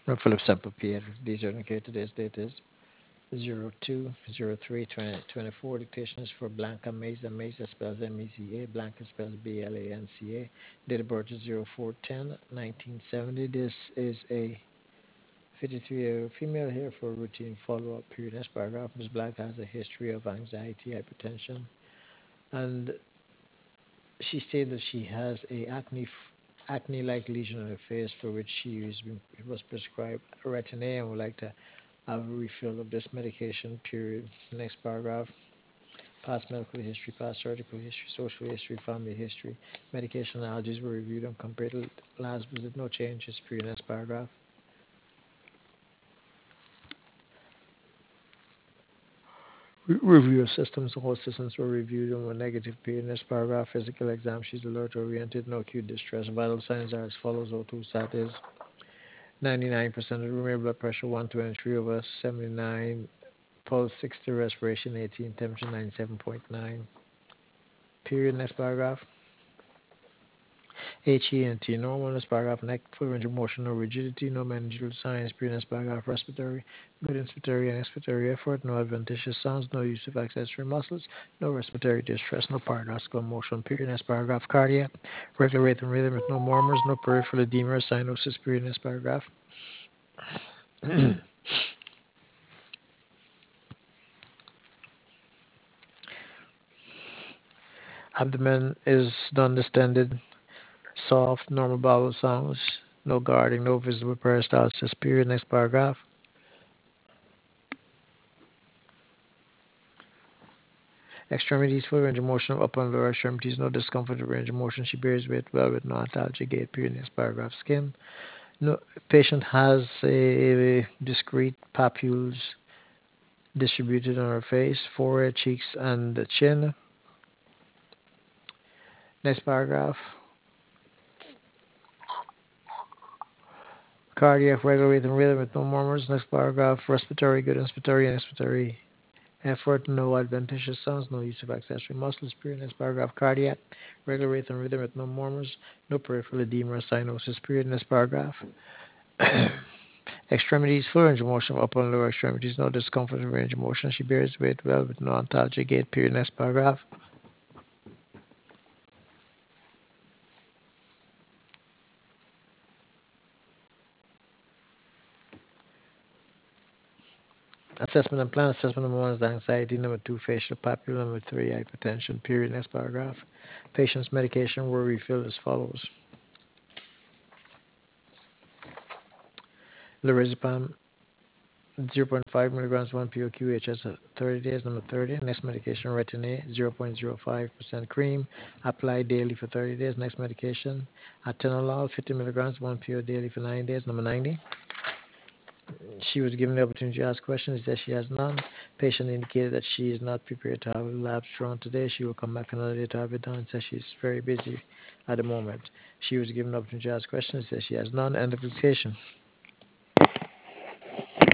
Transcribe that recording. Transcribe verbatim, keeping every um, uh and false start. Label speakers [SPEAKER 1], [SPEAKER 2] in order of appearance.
[SPEAKER 1] I'm Philip Semple, P A. These are indicated. Today's date is zero two zero three twenty twenty-four. Dictation is for Blanca Meza. Meza spells M E Z A. Blanca spells B L A N C A. Date of birth is zero four ten nineteen seventy. This is a fifty-three-year-old female here for a routine follow-up period. Next paragraph. Miss Blanca has a history of anxiety, hypertension, and she stated that she has a acne acne-like lesion on her face for which she was, was prescribed retin-A and would like to have a refill of this medication, period. Next paragraph. Past medical history, past surgical history, social history, family history. Medication allergies were reviewed and compared to last visit. No changes, period. Next paragraph. Re- Review of systems. All systems were reviewed and were negative, period. Next paragraph. Physical exam. She's alert oriented, no acute distress. Vital signs are as follows. O two sat is ninety-nine percent of the room, blood pressure one twenty-three over seventy-nine, pulse sixty, respiration eighteen, temperature ninety-seven point nine. Period. Next paragraph. H E N T, normal. Next paragraph. Neck, full range of motion, no rigidity, no meningeal signs. Period. Next paragraph. Respiratory, good inspiratory and expiratory effort, no adventitious sounds, no use of accessory muscles, no respiratory distress, no paradoxical motion. Period. Next paragraph. Cardiac, regular rhythm, rhythm with no murmurs, no peripheral edema or cyanosis. Period. Next paragraph. Abdomen is non-distended, soft, normal bowel sounds, no guarding, no visible peristalsis. Period. Next paragraph. Extremities, full range of motion of upper and lower extremities, no discomfort or range of motion. She bears weight well with no antalgia gait. Period. Next paragraph. Skin. No patient has a, a discrete papules distributed on her face, forehead, cheeks, and the chin. Next paragraph. Cardiac, regular rhythm, rhythm with no murmurs. Next paragraph. Respiratory, good inspiratory and expiratory effort, no adventitious sounds, no use of accessory muscles. Period. Next paragraph. Cardiac, regular rhythm, rhythm with no murmurs, no peripheral edema or cyanosis. Period. Next paragraph. Extremities, full range of motion of upper and lower extremities, no discomfort in range of motion. She bears weight well with no antalgia gait. Period. Next paragraph. Assessment and plan. Assessment number one is anxiety. Number two, facial papular. Number three, hypertension. Period. Next paragraph. Patient's medication were refilled as follows. Lorazepam, zero point zero point five milligrams one P O Q H S thirty days. Number thirty. Next medication, retin-A, zero point zero five percent cream. Apply daily for thirty days. Next medication, atenolol, fifty milligrams one P O daily for nine days. Number ninety. She was given the opportunity to ask questions. Said she has none. Patient indicated that she is not prepared to have labs drawn today. She will come back another day to have it done. Says she's very busy at the moment. She was given the opportunity to ask questions. Says she has none. End of dictation.